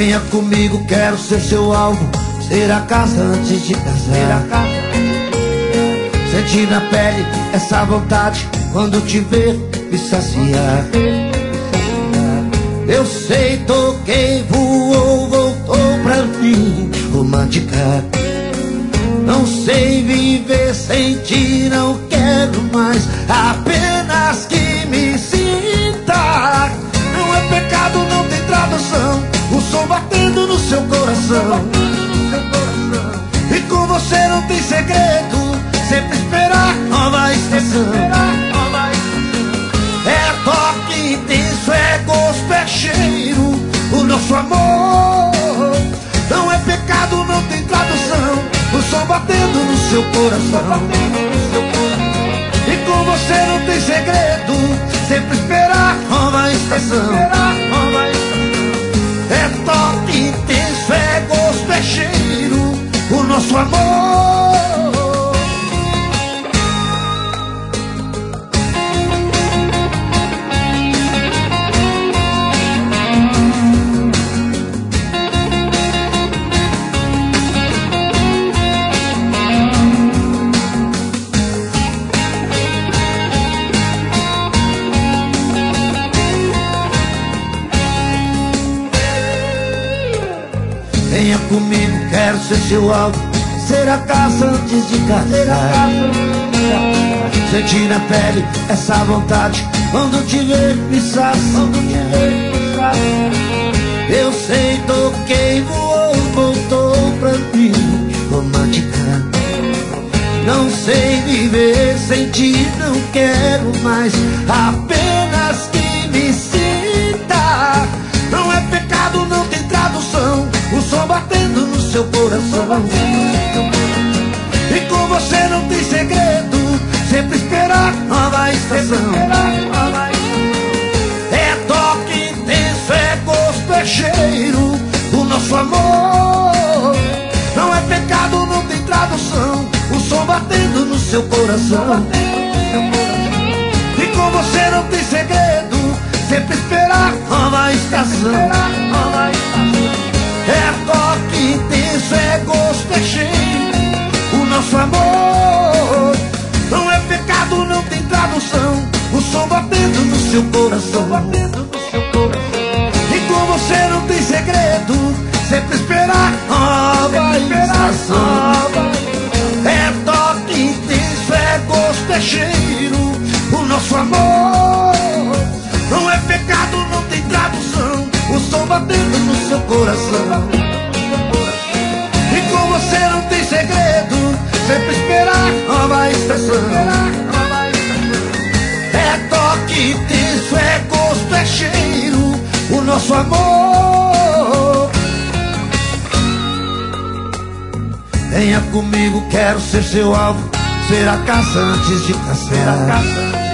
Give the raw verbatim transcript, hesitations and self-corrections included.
Venha comigo, quero ser seu alvo, ser a casa antes de casar. Sentir na pele essa vontade quando te ver me saciar. Eu sei, toquei, voou, voltou pra mim romântica. Não sei viver sem ti, não quero mais, apenas que me sinta. Não é pecado, não tem tradução, o som batendo no seu coração. E com você não tem segredo, sempre esperar nova estação. É toque intenso, é gosto, é cheiro, o nosso amor. Não é pecado, não tem tradução, o som batendo no seu coração. E com você não tem segredo, sempre esperar nova estação. É toque intenso, é gosto, é cheiro, o nosso amor. Venha comigo, quero ser seu alvo, ser a caça antes de casar. Sentir na pele essa vontade quando te ver me saciar. Eu sei, toquei, voou, voltou pra mim romântica. Não sei viver sem ti, não quero mais, apenas que me sinta. Não é pecado, não tem tradução, o som batendo no seu coração. E com você não tem segredo, sempre esperar nova estação. É toque intenso, é gosto, é cheiro, o nosso amor. Não é pecado, não tem tradução, o som batendo no seu coração. E com você não tem segredo, sempre esperar nova estação. É toque intenso, é gosto, é cheiro, o nosso amor. Não é pecado, não tem tradução, o som batendo no seu coração. E com você não tem segredo, sempre esperar nova estação. É toque intenso, é gosto, é cheiro, o nosso amor. Não é pecado, não tem tradução, o som batendo no seu coração. E com você não tem segredo, sempre esperar nova estação. É toque intenso, é gosto, é cheiro, o nosso amor. Venha comigo, quero ser seu alvo, ser a caça antes de casar.